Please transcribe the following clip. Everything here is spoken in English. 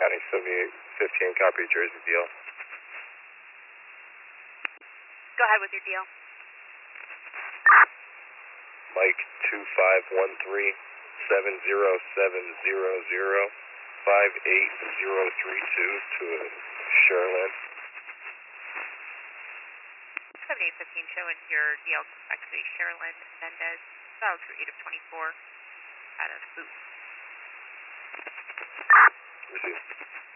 County 7815, copy Jersey deal. Go ahead with your deal. Mike 2513 70700 58032 to Sherlin. 7815 showing your deal back to Sherilyn Mendez, dial to 8 of 24 out of Booth. Receive.